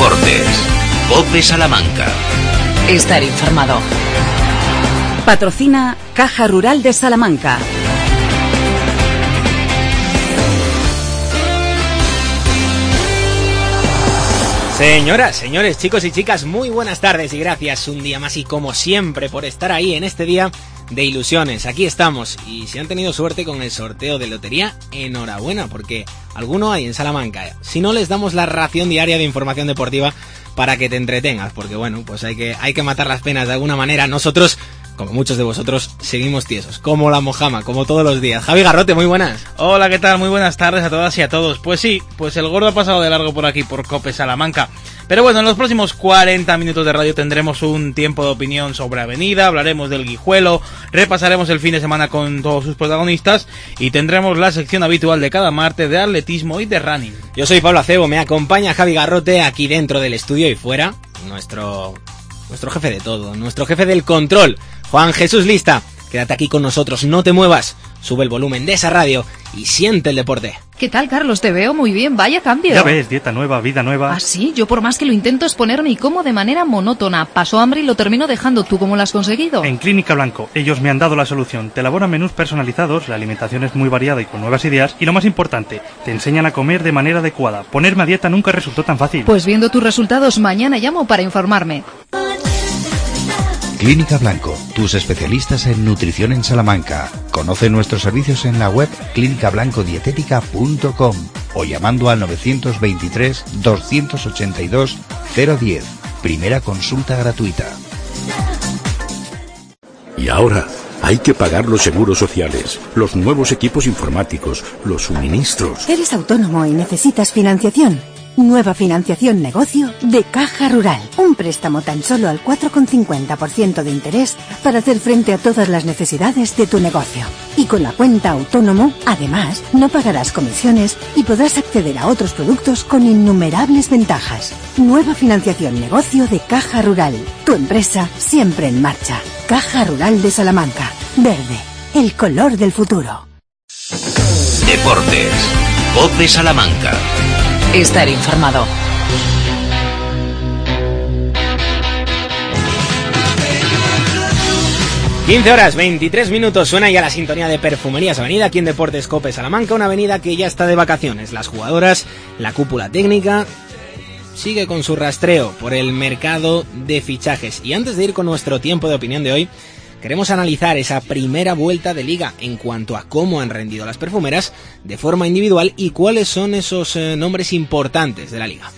Deportes. COPE Salamanca. Estar informado. Patrocina Caja Rural de Salamanca. Señoras, señores, chicos y chicas, muy buenas tardes y gracias un día más y como siempre por estar ahí en este día de ilusiones. Aquí estamos y si han tenido suerte con el sorteo de lotería, enhorabuena porque alguno hay en Salamanca. Si no, les damos la ración diaria de información deportiva para que te entretengas, porque bueno, pues hay que matar las penas de alguna manera. Nosotros, como muchos de vosotros, seguimos tiesos, como la mojama, como todos los días. Javi Garrote, muy buenas. Hola, ¿qué tal? Muy buenas tardes a todas y a todos. Pues sí, pues el gordo ha pasado de largo por aquí, por COPE Salamanca. Pero bueno, en los próximos 40 minutos de radio tendremos un tiempo de opinión sobre Avenida, hablaremos del Guijuelo, repasaremos el fin de semana con todos sus protagonistas y tendremos la sección habitual de cada martes de atletismo y de running. Yo soy Pablo Acebo, me acompaña Javi Garrote aquí dentro del estudio y fuera, nuestro jefe de todo, nuestro jefe del control, Juan Jesús Lista. Quédate aquí con nosotros, no te muevas, sube el volumen de esa radio y siente el deporte. ¿Qué tal, Carlos? Te veo muy bien, vaya cambio. Ya ves, dieta nueva, vida nueva. ¿Ah, sí? Yo por más que lo intento es ponerme y como de manera monótona. Paso hambre y lo termino dejando. ¿Tú cómo lo has conseguido? En Clínica Blanco, ellos me han dado la solución. Te elaboran menús personalizados, la alimentación es muy variada y con nuevas ideas. Y lo más importante, te enseñan a comer de manera adecuada. Ponerme a dieta nunca resultó tan fácil. Pues viendo tus resultados, mañana llamo para informarme. Clínica Blanco, tus especialistas en nutrición en Salamanca. Conoce nuestros servicios en la web clinicablancodietética.com o llamando al 923 282 010. Primera consulta gratuita. Y ahora hay que pagar los seguros sociales, los nuevos equipos informáticos, los suministros. ¿Eres autónomo y necesitas financiación? Nueva financiación negocio de Caja Rural. Un préstamo tan solo al 4,50% de interés para hacer frente a todas las necesidades de tu negocio. Y con la cuenta autónomo, además, no pagarás comisiones y podrás acceder a otros productos con innumerables ventajas. Nueva financiación negocio de Caja Rural. Tu empresa siempre en marcha. Caja Rural de Salamanca. Verde, el color del futuro. Deportes. COPE Salamanca. Estar informado. Horas 23 minutos, suena ya la sintonía de Perfumerías Avenida aquí en Deportes COPE Salamanca, una avenida que ya está de vacaciones. Las jugadoras, la cúpula técnica sigue con su rastreo por el mercado de fichajes. Y antes de ir con nuestro tiempo de opinión de hoy, queremos analizar esa primera vuelta de liga en cuanto a cómo han rendido las perfumeras de forma individual y cuáles son esos nombres importantes de la liga.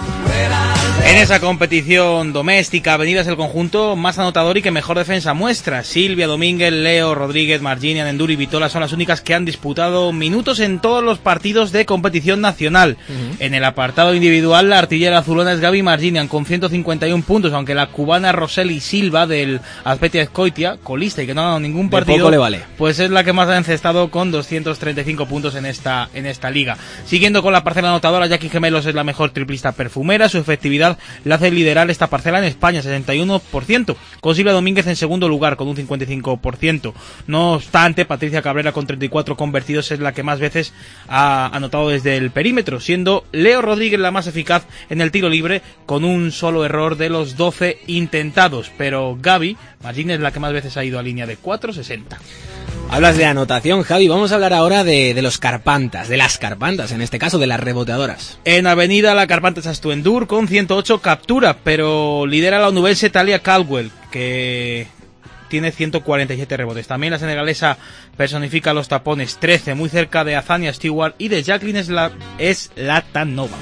En esa competición doméstica, Avenida es el conjunto más anotador y que mejor defensa muestra. Silvia Domínguez, Leo Rodríguez, Margini, Enduro y Vitola son las únicas que han disputado minutos en todos los partidos de competición nacional. En el apartado individual, la artillera azulona es Gaby Marginian con 151 puntos, aunque la cubana Roseli Silva del Azpeitia Escoitia, colista y que no ha dado ningún partido, poco le vale, pues es la que más ha encestado con 235 puntos en esta liga. Siguiendo con la parcela anotadora, Jackie Gemelos es la mejor triplista perfumera, su efectividad la hace liderar esta parcela en España, 61%, con Silvia Domínguez en segundo lugar con un 55%. No obstante, Patricia Cabrera con 34 convertidos es la que más veces ha anotado desde el perímetro, siendo Leo Rodríguez la más eficaz en el tiro libre con un solo error de los 12 intentados, pero Gaby Margini es la que más veces ha ido a línea de 4,60. Hablas de anotación, Javi, vamos a hablar ahora de los carpantas, de las carpantas, en este caso de las reboteadoras. En Avenida la Carpantas Astuendur con 108 captura, pero lidera la onubense Talia Caldwell, que tiene 147 rebotes. También la senegalesa personifica los tapones, 13, muy cerca de Azania Stewart y de Jacqueline Slatanova.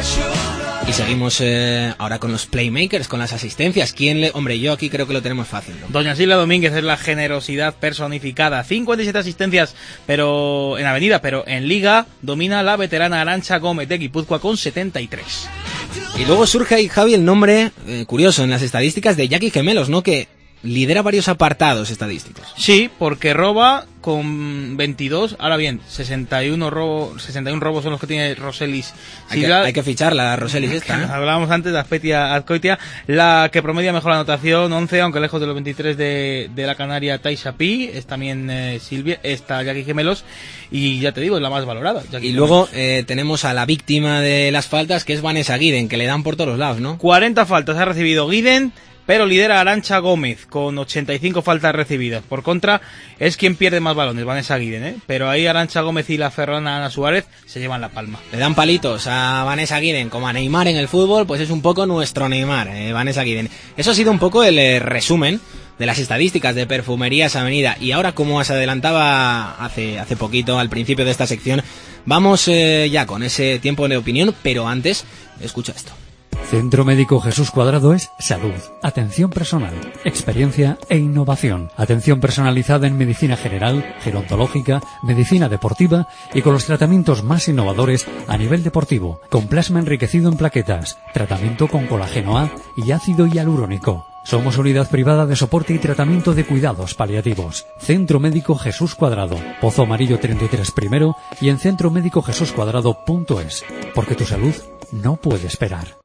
Y seguimos ahora con los playmakers, con las asistencias. Hombre, yo aquí creo que lo tenemos fácil, ¿no? Doña Silvia Domínguez es la generosidad personificada. 57 asistencias pero en Avenida, pero en Liga domina la veterana Arantxa Gómez de Guipúzcoa con 73. Y luego surge ahí, Javi, el nombre curioso en las estadísticas de Jackie Gemelos, ¿no? Que lidera varios apartados estadísticos. Sí, porque roba con 22, ahora bien, 61 robos son los que tiene Roselis. Hay que ficharla, Roselis esta, ¿eh? Hablábamos antes de Azpeitia, la que promedia mejor la anotación, 11, aunque lejos de los 23 de la canaria Taisha Pi, es también Silvia, está Jackie Gemelos, y ya te digo, es la más valorada. Y luego tenemos a la víctima de las faltas, que es Vanessa Guiden, que le dan por todos los lados, ¿no? 40 faltas ha recibido Guiden, pero lidera Arantxa Gómez con 85 faltas recibidas. Por contra, es quien pierde más balones, Vanessa Guiden, ¿eh? Pero ahí Arantxa Gómez y la ferrana Ana Suárez se llevan la palma. Le dan palitos a Vanessa Guiden, como a Neymar en el fútbol, pues es un poco nuestro Neymar, Vanessa Guiden. Eso ha sido un poco el resumen de las estadísticas de Perfumerías Avenida. Y ahora, como os adelantaba hace poquito, al principio de esta sección, vamos ya con ese tiempo de opinión, pero antes, escucha esto. Centro Médico Jesús Cuadrado es salud, atención personal, experiencia e innovación. Atención personalizada en medicina general, gerontológica, medicina deportiva y con los tratamientos más innovadores a nivel deportivo, con plasma enriquecido en plaquetas, tratamiento con colágeno A y ácido hialurónico. Somos unidad privada de soporte y tratamiento de cuidados paliativos. Centro Médico Jesús Cuadrado, Pozo Amarillo 33 primero y en centromédicojesuscuadrado.es. Porque tu salud no puede esperar.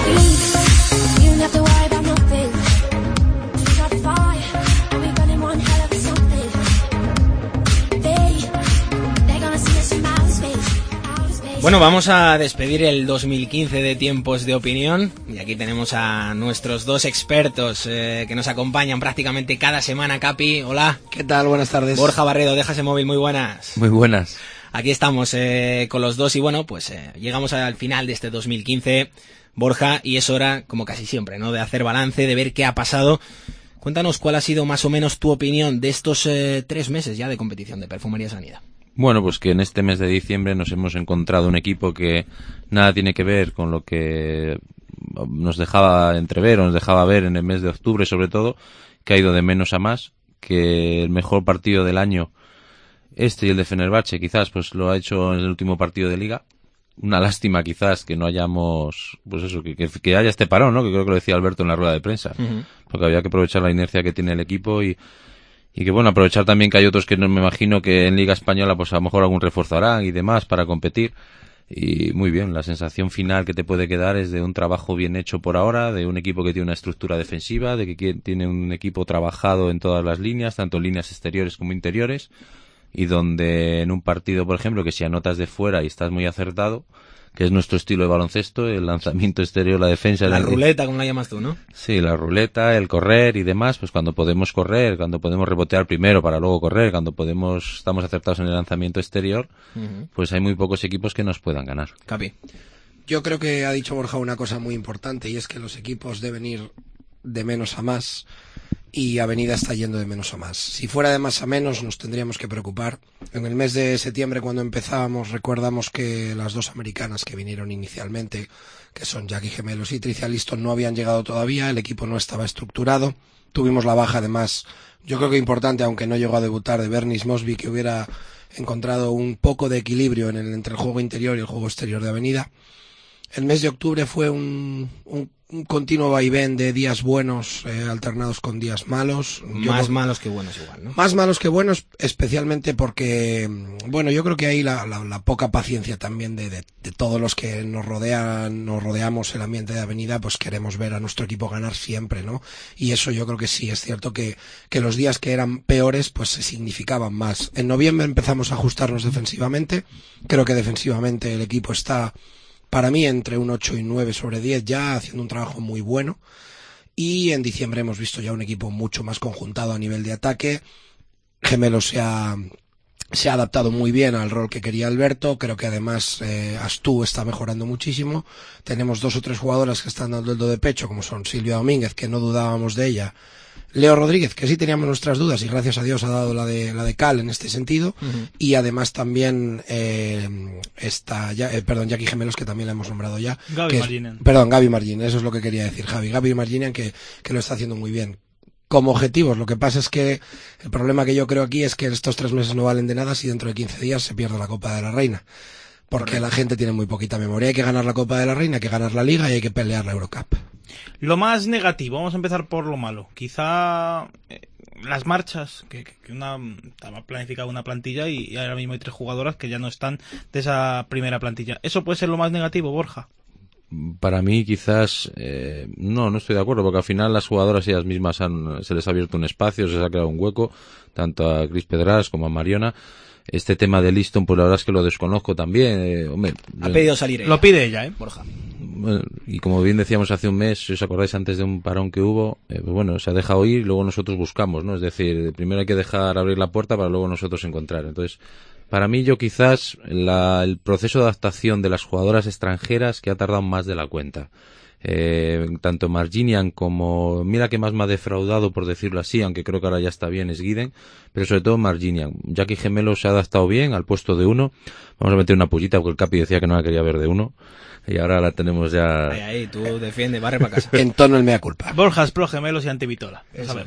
Bueno, vamos a despedir el 2015 de Tiempos de Opinión y aquí tenemos a nuestros dos expertos que nos acompañan prácticamente cada semana. Capi, hola. ¿Qué tal? Buenas tardes. Borja Barredo, Déjase Móvil, muy buenas. Muy buenas. Aquí estamos con los dos y bueno, pues llegamos al final de este 2015, Borja, y es hora, como casi siempre, ¿no?, de hacer balance, de ver qué ha pasado. Cuéntanos cuál ha sido más o menos tu opinión de estos 3 meses ya de competición de Perfumerías Avenida. Bueno, pues que en este mes de diciembre nos hemos encontrado un equipo que nada tiene que ver con lo que nos dejaba entrever o nos dejaba ver en el mes de octubre, sobre todo, que ha ido de menos a más, que el mejor partido del año, y el de Fenerbahce, quizás, pues lo ha hecho en el último partido de Liga. Una lástima, quizás, que no hayamos, pues eso, que haya este parón, ¿no? Que creo que lo decía Alberto en la rueda de prensa. Uh-huh. Porque había que aprovechar la inercia que tiene el equipo y que bueno, aprovechar también que hay otros que no me imagino que en Liga Española pues a lo mejor algún refuerzo harán y demás para competir. Y muy bien, la sensación final que te puede quedar es de un trabajo bien hecho por ahora, de un equipo que tiene una estructura defensiva, de que tiene un equipo trabajado en todas las líneas, tanto en líneas exteriores como interiores, y donde en un partido, por ejemplo, que si anotas de fuera y estás muy acertado, que es nuestro estilo de baloncesto, el lanzamiento exterior, la defensa... La ruleta, como la llamas tú, ¿no? Sí, la ruleta, el correr y demás, pues cuando podemos correr, cuando podemos rebotear primero para luego correr, cuando estamos acertados en el lanzamiento exterior, uh-huh, pues hay muy pocos equipos que nos puedan ganar. Capi. Yo creo que ha dicho Borja una cosa muy importante y es que los equipos deben ir de menos a más y Avenida está yendo de menos a más. Si fuera de más a menos nos tendríamos que preocupar. En el mes de septiembre, cuando empezábamos, recordamos que las dos americanas que vinieron inicialmente, que son Jackie Gemelos y Tricia Liston, no habían llegado todavía, el equipo no estaba estructurado. Tuvimos la baja, además, yo creo que importante, aunque no llegó a debutar, de Bernice Mosby, que hubiera encontrado un poco de equilibrio entre el juego interior y el juego exterior de Avenida. El mes de octubre fue un continuo vaivén de días buenos alternados con días malos. Más malos que buenos igual, ¿no? Más malos que buenos, especialmente porque, bueno, yo creo que ahí la poca paciencia también de todos los que nos rodeamos el ambiente de Avenida, pues queremos ver a nuestro equipo ganar siempre, ¿no? Y eso yo creo que sí, es cierto que los días que eran peores, pues se significaban más. En noviembre empezamos a ajustarnos defensivamente. Creo que defensivamente el equipo está, para mí, entre un 8 y 9 sobre 10 ya, haciendo un trabajo muy bueno. Y en diciembre hemos visto ya un equipo mucho más conjuntado a nivel de ataque. Gemelos se ha adaptado muy bien al rol que quería Alberto. Creo que además Astú está mejorando muchísimo. Tenemos 2 o 3 jugadoras que están dando el do de pecho, como son Silvia Domínguez, que no dudábamos de ella. Leo Rodríguez, que sí teníamos nuestras dudas y gracias a Dios ha dado la de cal en este sentido. Uh-huh. Y además también Jackie Gemelos, que también la hemos nombrado ya. Gaby Marginen. Gaby Marginen, eso es lo que quería decir, Javi. Gaby Marginen, que lo está haciendo muy bien. Como objetivos, lo que pasa es que el problema que yo creo aquí es que estos 3 meses no valen de nada si dentro de 15 días se pierde la Copa de la Reina. Porque la gente tiene muy poquita memoria. Hay que ganar la Copa de la Reina, hay que ganar la Liga y hay que pelear la Eurocup. Lo más negativo, vamos a empezar por lo malo. Quizá las marchas, que estaba planificada una plantilla y ahora mismo hay 3 jugadoras que ya no están de esa primera plantilla. ¿Eso puede ser lo más negativo, Borja? Para mí quizás no estoy de acuerdo, porque al final las jugadoras ellas mismas se les ha abierto un espacio, se les ha creado un hueco, tanto a Cris Pedras como a Mariona. Este tema de Liston, pues la verdad es que lo desconozco también. Ha pedido salir ella. Lo pide ella, Borja. Bueno, y como bien decíamos hace un mes, si os acordáis antes de un parón que hubo, pues bueno, se ha dejado ir y luego nosotros buscamos, ¿no? Es decir, primero hay que dejar abrir la puerta para luego nosotros encontrar. Entonces, para mí yo quizás el proceso de adaptación de las jugadoras extranjeras que ha tardado más de la cuenta. Tanto Marginian como, mira que más me ha defraudado por decirlo así, aunque creo que ahora ya está bien, es Guiden, pero sobre todo Marginian. Jackie Gemelo se ha adaptado bien al puesto de 1. Vamos a meter una pullita porque el Capi decía que no la quería ver de 1 y ahora la tenemos ya. Ahí, tú defiende, barre para casa. En tono el mea culpa. Borja es pro Gemelos y antivitola.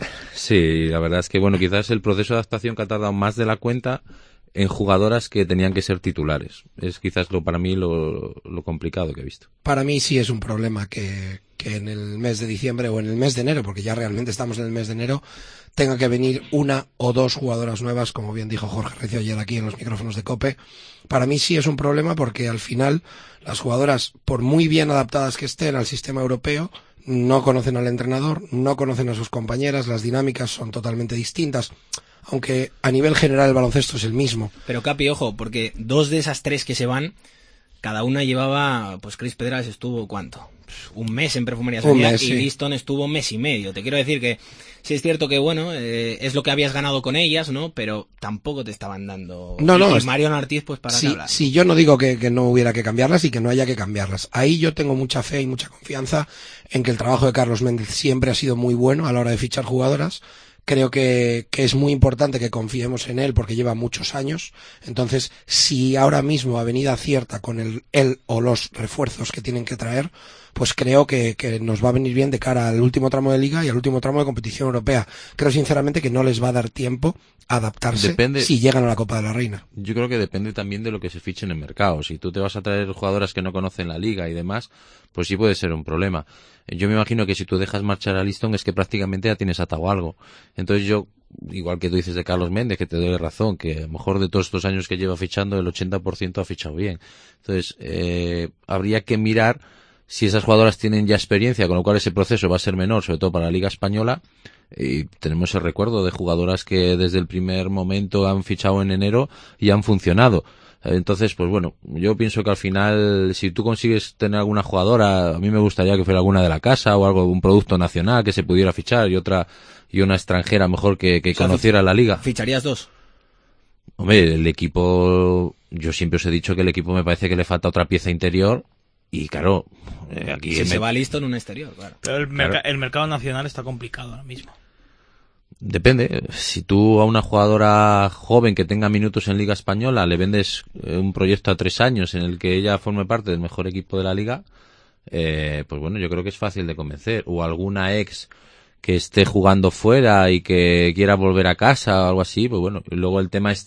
Sí, la verdad es que bueno, quizás el proceso de adaptación que ha tardado más de la cuenta en jugadoras que tenían que ser titulares. Es quizás para mí lo complicado que he visto. Para mí sí es un problema que en el mes de diciembre o en el mes de enero, porque ya realmente estamos en el mes de enero, tenga que venir 1 o 2 jugadoras nuevas, como bien dijo Jorge Recio ayer aquí en los micrófonos de COPE. Para mí sí es un problema porque al final las jugadoras, por muy bien adaptadas que estén al sistema europeo, no conocen al entrenador, no conocen a sus compañeras, las dinámicas son totalmente distintas. Aunque a nivel general el baloncesto es el mismo. Pero Capi, ojo, porque 2 de esas 3 que se van, cada una llevaba, pues Cris Pedras estuvo, ¿cuánto? Un mes en Perfumería Social y Liston estuvo 1 mes y medio. Te quiero decir que sí es cierto que, bueno, es lo que habías ganado con ellas, ¿no? Pero tampoco te estaban dando. Y Marion Ortiz, pues para hablar. Sí, yo no digo que no hubiera que cambiarlas y que no haya que cambiarlas. Ahí yo tengo mucha fe y mucha confianza en que el trabajo de Carlos Méndez siempre ha sido muy bueno a la hora de fichar jugadoras. Creo que es muy importante que confiemos en él porque lleva muchos años. Entonces, si ahora mismo Avenida acierta con él o los refuerzos que tienen que traer, pues creo que nos va a venir bien de cara al último tramo de liga y al último tramo de competición europea. Creo sinceramente que no les va a dar tiempo a adaptarse si llegan a la Copa de la Reina. Yo creo que depende también de lo que se fiche en el mercado. Si tú te vas a traer jugadoras que no conocen la liga y demás, pues sí puede ser un problema. Yo me imagino que si tú dejas marchar a Liston es que prácticamente ya tienes atado algo. Entonces yo, igual que tú dices de Carlos Méndez, que te doy razón, que a lo mejor de todos estos años que lleva fichando, el 80% ha fichado bien. Entonces, habría que mirar si esas jugadoras tienen ya experiencia, con lo cual ese proceso va a ser menor, sobre todo para la Liga Española. Y tenemos el recuerdo de jugadoras que desde el primer momento han fichado en enero y han funcionado. Entonces, pues bueno, yo pienso que al final, si tú consigues tener alguna jugadora, a mí me gustaría que fuera alguna de la casa o algo, un producto nacional que se pudiera fichar y una extranjera mejor que conociera la liga. ¿Ficharías 2? Hombre, el equipo, yo siempre os he dicho que el equipo me parece que le falta otra pieza interior. Y claro, aquí se va listo en un exterior, claro. Pero el mercado nacional está complicado ahora mismo. Depende. Si tú a una jugadora joven que tenga minutos en Liga Española le vendes un proyecto a 3 años en el que ella forme parte del mejor equipo de la liga, pues bueno, yo creo que es fácil de convencer. O alguna ex que esté jugando fuera y que quiera volver a casa o algo así, pues bueno. Y luego el tema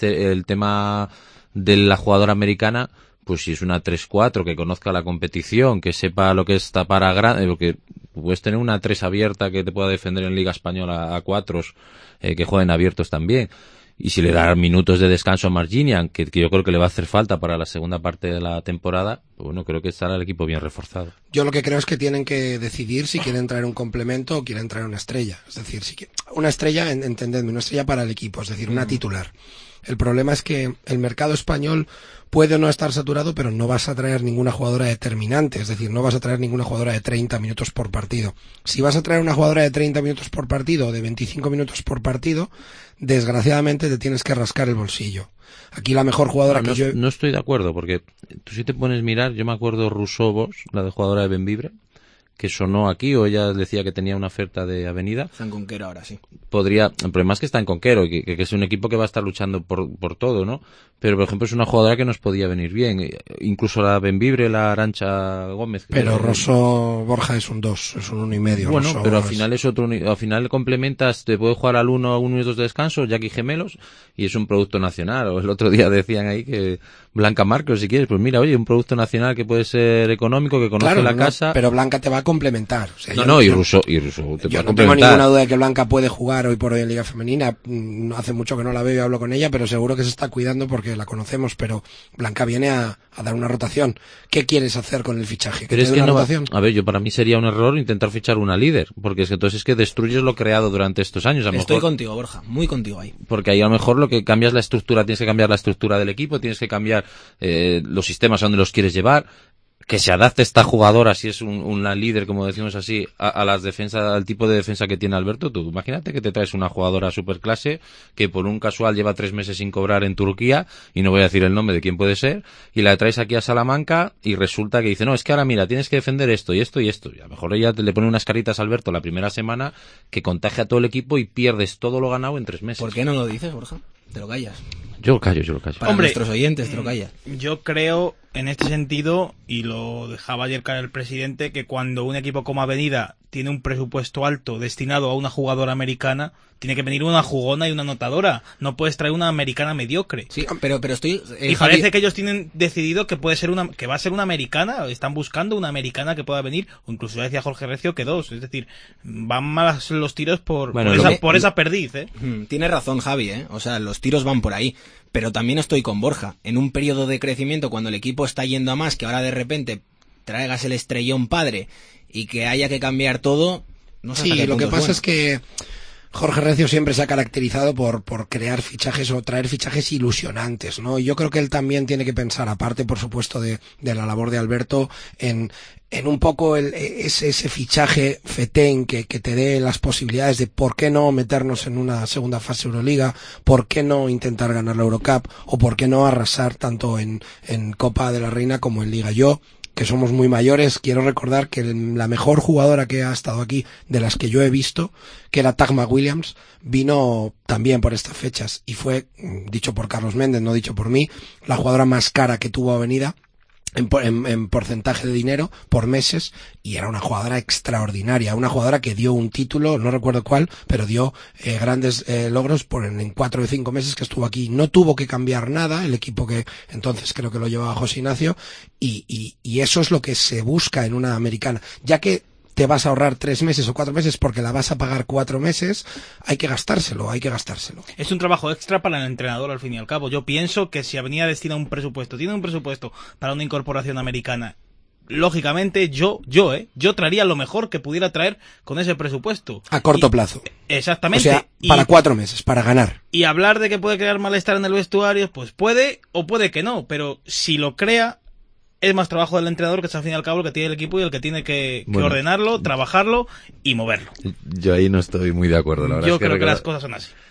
de la jugadora americana, pues si es una 3-4 que conozca la competición, que sepa lo que es tapar a grande, porque puedes tener una 3 abierta que te pueda defender en Liga Española a 4 que jueguen abiertos también. Y si le da minutos de descanso a Marginian, que yo creo que le va a hacer falta para la segunda parte de la temporada, pues bueno, creo que estará el equipo bien reforzado. Yo lo que creo es que tienen que decidir si quieren traer un complemento o quieren traer una estrella. Es decir, una estrella, entendedme, una estrella para el equipo, es decir, una titular. El problema es que el mercado español puede o no estar saturado, pero no vas a traer ninguna jugadora determinante, es decir, no vas a traer ninguna jugadora de 30 minutos por partido. Si vas a traer una jugadora de 30 minutos por partido o de 25 minutos por partido, desgraciadamente te tienes que rascar el bolsillo. Aquí la mejor jugadora No estoy de acuerdo, porque tú si te pones a mirar, yo me acuerdo Rusovos, la de jugadora de Benvibre, que sonó aquí, o ella decía que tenía una oferta de Avenida. Está en Conquero ahora, sí. El problema es que está en Conquero, que es un equipo que va a estar luchando por todo, ¿no? Pero, por ejemplo, es una jugadora que nos podía venir bien. Incluso la Benvibre, la Arantxa Gómez. Pero Rosso Borja es un 2, es un 1,5. Bueno, Rosso pero al final es otro, al final complementas, te puede jugar al 1 a 1 minutos de descanso, Jackie Gemelos, y es un producto nacional. O el otro día decían ahí que Blanca Marcos, si quieres, pues mira, oye, un producto nacional que puede ser económico, que conoce la casa. Pero Blanca te va a complementar. O sea, y Russo te puede complementar. Yo no tengo ninguna duda de que Blanca puede jugar hoy por hoy en Liga Femenina. No hace mucho que no la veo y hablo con ella, pero seguro que se está cuidando porque la conocemos. Pero Blanca viene a dar una rotación. ¿Qué quieres hacer con el fichaje? Pero es que no para mí sería un error intentar fichar una líder, porque es que entonces es que destruyes lo creado durante estos años. Estoy contigo, Borja, muy contigo ahí. Porque ahí a lo mejor lo que cambias la estructura, tienes que cambiar la estructura del equipo, tienes que cambiar los sistemas a donde los quieres llevar, que se adapte esta jugadora, si es una líder, como decimos así, a las defensas, al tipo de defensa que tiene Alberto. Tú imagínate que te traes una jugadora superclase que por un casual lleva 3 meses sin cobrar en Turquía, y no voy a decir el nombre de quién puede ser, y la traes aquí a Salamanca y resulta que dice, no, es que ahora mira, tienes que defender esto y esto y esto. Y a lo mejor ella le pone unas caritas a Alberto la primera semana que contagia a todo el equipo y pierdes todo lo ganado en 3 meses. ¿Por qué no lo dices, Borja? Te lo callas. Yo lo callo. Para nuestros oyentes, te lo callas. Yo creo, en este sentido, y lo dejaba ayer caer el presidente, que cuando un equipo como Avenida tiene un presupuesto alto destinado a una jugadora americana, tiene que venir una jugona y una anotadora. No puedes traer una americana mediocre. Sí, pero estoy... y parece que ellos tienen decidido que puede ser que va a ser una americana, están buscando una americana que pueda venir, o incluso ya decía Jorge Recio que 2, es decir, van más los tiros por esa perdiz, ¿eh? Tiene razón Javi, o sea, los tiros van por ahí, pero también estoy con Borja. En un periodo de crecimiento, cuando el equipo está yendo a más, que ahora de repente traigas el estrellón padre y que haya que cambiar todo, no sé. Sí, lo que pasa es que Jorge Recio siempre se ha caracterizado por crear fichajes o traer fichajes ilusionantes, ¿no? Y yo creo que él también tiene que pensar, aparte, por supuesto, de la labor de Alberto, en un poco ese fichaje fetén que te dé las posibilidades de por qué no meternos en una segunda fase Euroliga, por qué no intentar ganar la Eurocup, o por qué no arrasar tanto en Copa de la Reina como en Liga. Yo, que somos muy mayores, quiero recordar que la mejor jugadora que ha estado aquí, de las que yo he visto, que era Tagma Williams, vino también por estas fechas y fue, dicho por Carlos Méndez, no dicho por mí, la jugadora más cara que tuvo Avenida en porcentaje de dinero por meses, y era una jugadora extraordinaria, una jugadora que dio un título, no recuerdo cuál, pero dio grandes logros en 4 o 5 meses que estuvo aquí. No tuvo que cambiar nada el equipo, que entonces creo que lo llevaba José Ignacio, y eso es lo que se busca en una americana, ya que te vas a ahorrar 3 meses o 4 meses porque la vas a pagar 4 meses, hay que gastárselo. Es un trabajo extra para el entrenador, al fin y al cabo. Yo pienso que si Avenida tiene un presupuesto para una incorporación americana, lógicamente yo traería lo mejor que pudiera traer con ese presupuesto. A corto plazo. Exactamente. O sea, para 4 meses, para ganar. Y hablar de que puede crear malestar en el vestuario, pues puede o puede que no, pero si lo crea, es más trabajo del entrenador, que es al fin y al cabo el que tiene el equipo y el que tiene que ordenarlo, trabajarlo y moverlo. Yo ahí no estoy muy de acuerdo, la verdad. Yo creo que las cosas son así.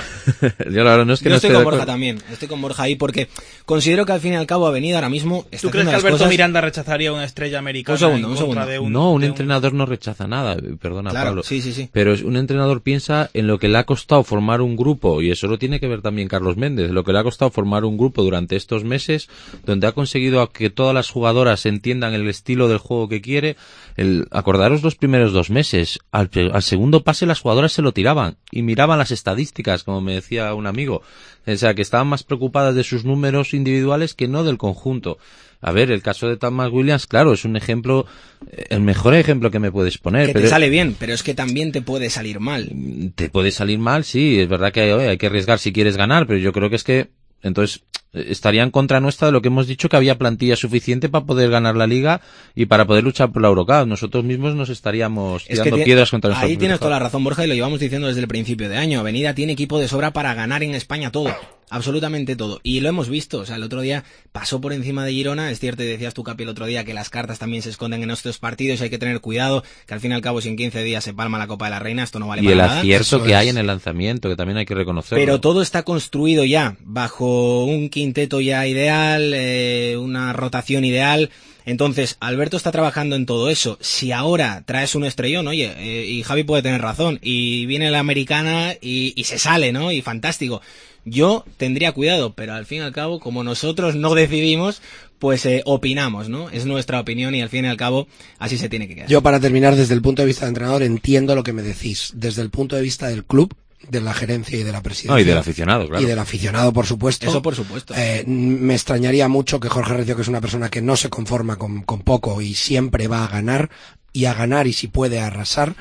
Yo la verdad no es que yo no estoy con Borja también, estoy con Borja ahí porque considero que al fin y al cabo Avenida ahora mismo está. ¿Tú crees que Alberto Miranda rechazaría una estrella americana? Un segundo. No, un entrenador no rechaza nada, perdona, claro, Pablo. Sí. Pero un entrenador piensa en lo que le ha costado formar un grupo, y eso lo tiene que ver también Carlos Méndez, lo que le ha costado formar un grupo durante estos meses, donde ha conseguido que todas las jugadoras entiendan el estilo del juego que quiere. Acordaros los primeros 2 meses, al segundo pase las jugadoras se lo tiraban y miraban las estadísticas, como me decía un amigo, o sea, que estaban más preocupadas de sus números individuales que no del conjunto. A ver, el caso de Tagma Williams, claro, es un ejemplo, el mejor ejemplo que me puedes poner. Que te sale bien, pero es que también te puede salir mal. Te puede salir mal, sí, es verdad que hay que arriesgar si quieres ganar, pero yo creo que es que entonces estaría en contra nuestra de lo que hemos dicho, que había plantilla suficiente para poder ganar la Liga y para poder luchar por la Eurocup. Nosotros mismos nos estaríamos tirando piedras contra nuestro. Ahí tienes toda la razón, Borja, y lo llevamos diciendo desde el principio de año. Avenida tiene equipo de sobra para ganar en España todo. Absolutamente todo. Y lo hemos visto. O sea, el otro día pasó por encima de Girona. Es cierto, y decías tú, Capi, el otro día que las cartas también se esconden en estos partidos. Hay que tener cuidado, que al fin y al cabo, si en 15 días se palma la Copa de la Reina, esto no vale para nada. Y el acierto que hay en el lanzamiento, que también hay que reconocerlo. Pero todo está construido ya, bajo un quinteto ya ideal, una rotación ideal. Entonces, Alberto está trabajando en todo eso. Si ahora traes un estrellón, oye, y Javi puede tener razón, y viene la americana y se sale, ¿no? Y fantástico. Yo tendría cuidado, pero al fin y al cabo, como nosotros no decidimos, pues opinamos, ¿no? Es nuestra opinión y al fin y al cabo así se tiene que quedar. Yo, para terminar, desde el punto de vista del entrenador, entiendo lo que me decís. Desde el punto de vista del club, de la gerencia y de la presidencia. No, y del aficionado, claro. Y del aficionado, por supuesto. Eso por supuesto. Me extrañaría mucho que Jorge Recio, que es una persona que no se conforma con poco y siempre va a ganar, y a ganar, y si puede arrasar.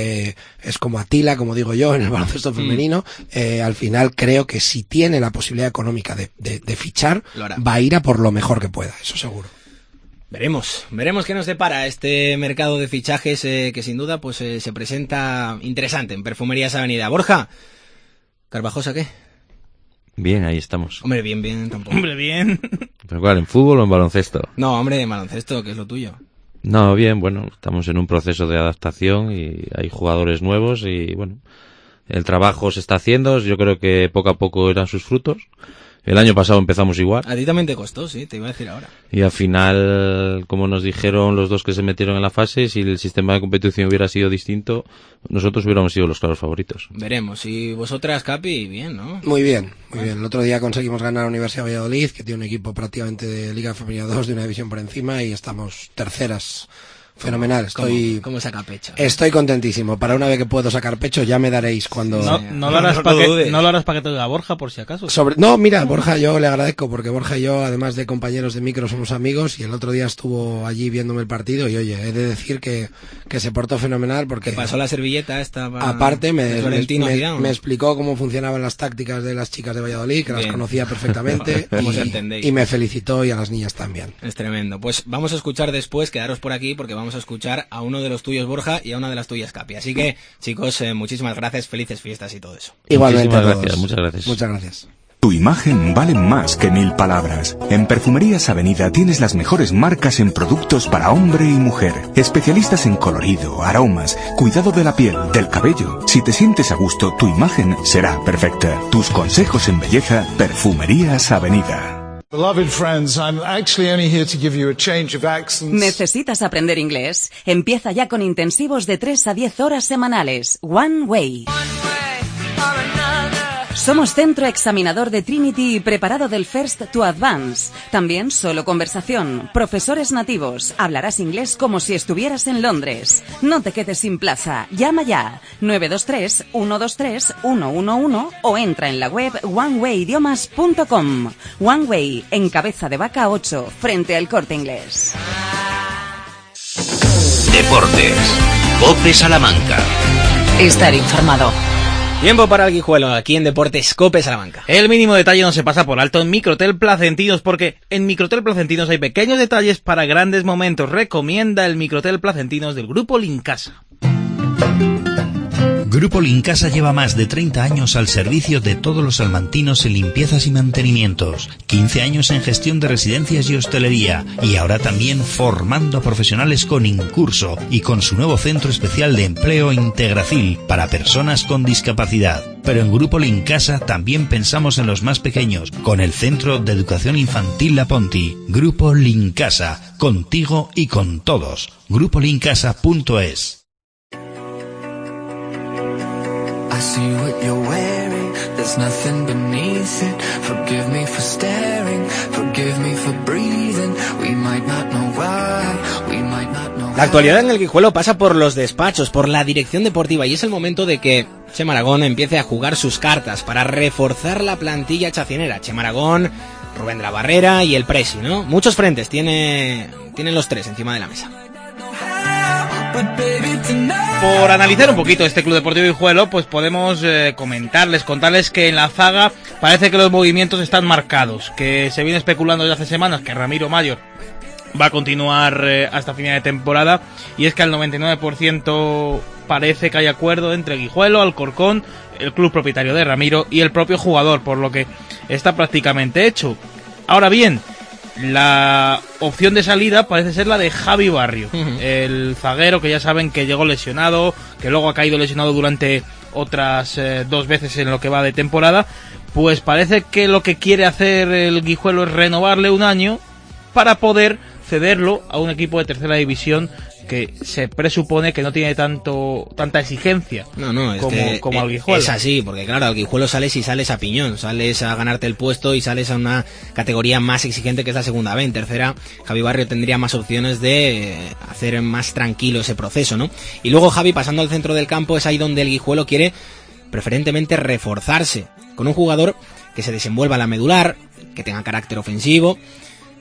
Es como Atila, como digo yo, en el baloncesto femenino. Al final creo que si tiene la posibilidad económica de fichar, va a ir a por lo mejor que pueda, eso seguro. Veremos qué nos depara este mercado de fichajes que sin duda pues se presenta interesante en Perfumerías Avenida. Borja, ¿Carvajosa qué? Bien, ahí estamos. Hombre, bien tampoco. Hombre, bien. ¿Pero cuál, en fútbol o en baloncesto? No, hombre, en baloncesto, que es lo tuyo. No, bien, bueno, estamos en un proceso de adaptación y hay jugadores nuevos y bueno, el trabajo se está haciendo, yo creo que poco a poco eran sus frutos. El año pasado empezamos igual. A ti también te costó, sí, te iba a decir ahora. Y al final, como nos dijeron los dos que se metieron en la fase, si el sistema de competición hubiera sido distinto, nosotros hubiéramos sido los claros favoritos. Veremos. Y vosotras, Capi, bien, ¿no? Muy bien. El otro día conseguimos ganar a la Universidad de Valladolid, que tiene un equipo prácticamente de Liga Femenina 2, de una división por encima, y estamos terceras. Fenomenal, ¿Cómo saca pecho? Estoy contentísimo. Para una vez que puedo sacar pecho, ya me daréis cuando... No lo harás para que te diga Borja, por si acaso. No, mira, Borja, yo le agradezco, porque Borja y yo, además de compañeros de micro, somos amigos, y el otro día estuvo allí viéndome el partido, y oye, he de decir que se portó fenomenal, porque... Pasó la servilleta esta... Aparte, me explicó cómo funcionaban las tácticas de las chicas de Valladolid, que las conocía perfectamente, y me felicitó, y a las niñas también. Es tremendo. Pues vamos a escuchar después, quedaros por aquí, porque vamos a escuchar a uno de los tuyos, Borja, y a una de las tuyas, Capi. Así que, chicos, muchísimas gracias, felices fiestas y todo eso. Igualmente. Muchas gracias. Muchas gracias. Tu imagen vale más que 1000 palabras. En Perfumerías Avenida tienes las mejores marcas en productos para hombre y mujer. Especialistas en colorido, aromas, cuidado de la piel, del cabello. Si te sientes a gusto, tu imagen será perfecta. Tus consejos en belleza, Perfumerías Avenida. Beloved friends, I'm actually only here to give you a change of accents. ¿Necesitas aprender inglés? Empieza ya con intensivos de 3 a 10 horas semanales. One Way. Somos centro examinador de Trinity y preparado del First to Advance. También solo conversación, profesores nativos. Hablarás inglés como si estuvieras en Londres. No te quedes sin plaza. Llama ya 923-123-111 o entra en la web onewaydiomas.com. One Way, en Cabeza de Vaca 8, frente al Corte Inglés. Deportes. COPE Salamanca. Estar informado. Tiempo para el Guijuelo, aquí en Deportes COPE Salamanca. El mínimo detalle no se pasa por alto en Microtel Placentinos, porque en Microtel Placentinos hay pequeños detalles para grandes momentos. Recomienda el Microtel Placentinos del Grupo Lincasa. Grupo Lincasa lleva más de 30 años al servicio de todos los salmantinos en limpiezas y mantenimientos, 15 años en gestión de residencias y hostelería, y ahora también formando a profesionales con Incurso y con su nuevo centro especial de empleo Integracil para personas con discapacidad. Pero en Grupo Lincasa también pensamos en los más pequeños, con el Centro de Educación Infantil La Ponti. Grupo Lincasa, contigo y con todos. GrupoLincasa.es. I see what you're wearing, there's nothing beneath it. Forgive me for staring, forgive me for breathing. We might not know why, we might not know. La actualidad en el Guijuelo pasa por los despachos, por la dirección deportiva, y es el momento de que Chema Aragón empiece a jugar sus cartas para reforzar la plantilla chacinera. Chema Aragón, Rubén de la Barrera y el Presi, ¿no? Muchos frentes tienen los tres encima de la mesa. Por analizar un poquito este Club Deportivo Guijuelo, pues podemos contarles que en la zaga parece que los movimientos están marcados, que se viene especulando desde hace semanas que Ramiro Mayor va a continuar hasta final de temporada, y es que al 99% parece que hay acuerdo entre Guijuelo, Alcorcón, el club propietario de Ramiro y el propio jugador, por lo que está prácticamente hecho. Ahora bien, la opción de salida parece ser la de Javi Barrio, el zaguero que ya saben que llegó lesionado, que luego ha caído lesionado durante otras 2 veces en lo que va de temporada. Pues parece que lo que quiere hacer el Guijuelo es renovarle un año para poder cederlo a un equipo de tercera división que se presupone que no tiene tanta exigencia como al Guijuelo. Es así, porque claro, al Guijuelo sales a piñón, sales a ganarte el puesto y sales a una categoría más exigente que es la segunda B. En tercera, Javi Barrio tendría más opciones de hacer más tranquilo ese proceso, ¿no? Y luego Javi, pasando al centro del campo, es ahí donde el Guijuelo quiere preferentemente reforzarse con un jugador que se desenvuelva en la medular, que tenga carácter ofensivo,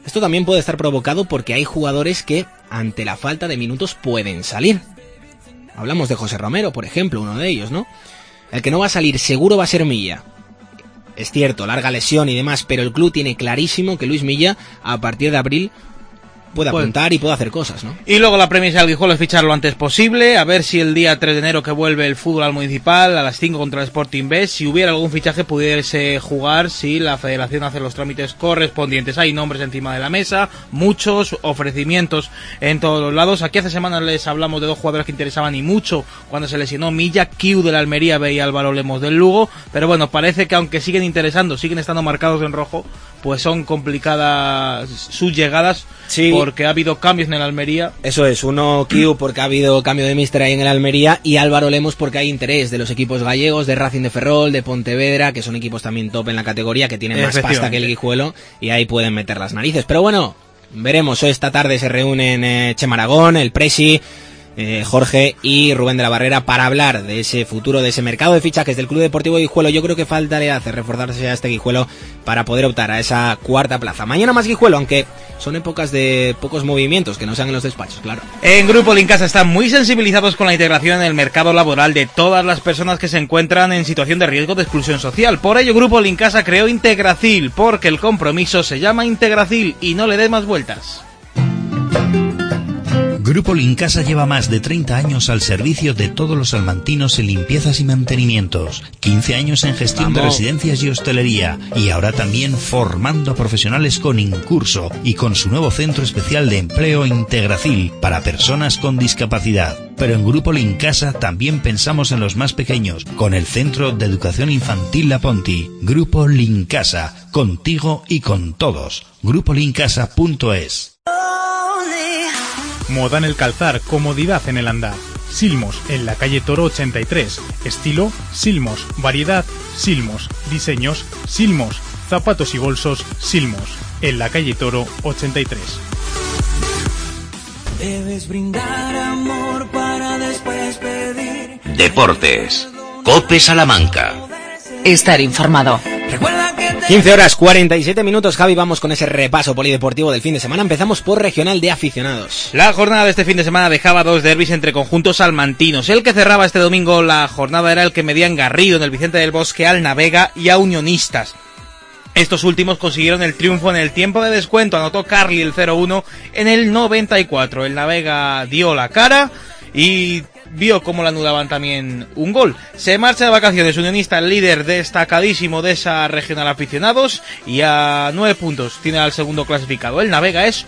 Esto también puede estar provocado porque hay jugadores que, ante la falta de minutos, pueden salir. Hablamos de José Romero, por ejemplo, uno de ellos, ¿no? El que no va a salir seguro va a ser Milla. Es cierto, larga lesión y demás, pero el club tiene clarísimo que Luis Milla, a partir de abril, puede apuntar y puede hacer cosas, ¿no? Y luego la premisa del Guijuelo es fichar lo antes posible, a ver si el día 3 de enero que vuelve el fútbol al Municipal a las 5 contra el Sporting B, si hubiera algún fichaje pudiese jugar, si la Federación hace los trámites correspondientes. Hay nombres encima de la mesa, muchos ofrecimientos en todos los lados. Aquí hace semanas les hablamos de dos jugadores que interesaban y mucho cuando se lesionó Milla, Kiu de la Almería B y Álvaro Lemos del Lugo, pero bueno, parece que aunque siguen interesando, siguen estando marcados en rojo, pues son complicadas sus llegadas, sí, porque ha habido cambios en el Almería. Eso es, uno Kiu porque ha habido cambio de míster ahí en el Almería, y Álvaro Lemos porque hay interés de los equipos gallegos, de Racing de Ferrol, de Pontevedra, que son equipos también top en la categoría, que tienen más pasta que el Guijuelo, y ahí pueden meter las narices. Pero bueno, veremos. Hoy esta tarde se reúnen Chema Aragón, el Presi, Jorge y Rubén de la Barrera para hablar de ese futuro, de ese mercado de fichajes del Club Deportivo Guijuelo. Yo creo que falta le hace reforzarse a este Guijuelo para poder optar a esa cuarta plaza. Mañana más Guijuelo, aunque son épocas de pocos movimientos que no sean en los despachos, claro. En Grupo Lincasa están muy sensibilizados con la integración en el mercado laboral de todas las personas que se encuentran en situación de riesgo de exclusión social. Por ello Grupo Lincasa creó Integracil, porque el compromiso se llama Integracil y no le des más vueltas. Grupo Lincasa lleva más de 30 años al servicio de todos los salmantinos en limpiezas y mantenimientos, 15 años en gestión de residencias y hostelería, y ahora también formando a profesionales con Incurso y con su nuevo centro especial de empleo Integracil para personas con discapacidad. Pero en Grupo Lincasa también pensamos en los más pequeños, con el Centro de Educación Infantil La Ponti. Grupo Lincasa, contigo y con todos. GrupoLincasa.es. Moda en el calzar, comodidad en el andar. Silmos, en la calle Toro 83. Estilo, Silmos. Variedad, Silmos. Diseños, Silmos. Zapatos y bolsos, Silmos. En la calle Toro 83. Debes brindar amor para después pedir. Deportes. COPE Salamanca. Estar informado. 15 horas 47 minutos, Javi, vamos con ese repaso polideportivo del fin de semana. Empezamos por regional de aficionados. La jornada de este fin de semana dejaba dos derbis entre conjuntos salmantinos. El que cerraba este domingo la jornada era el que medía en Garrido, en el Vicente del Bosque, al Navega y a Unionistas. Estos últimos consiguieron el triunfo en el tiempo de descuento. Anotó Carly el 0-1 en el 94. El Navega dio la cara y vio cómo le anulaban también un gol. Se marcha de vacaciones Unionista, el líder destacadísimo de esa regional aficionados, y a 9 puntos tiene al segundo clasificado. El Navega es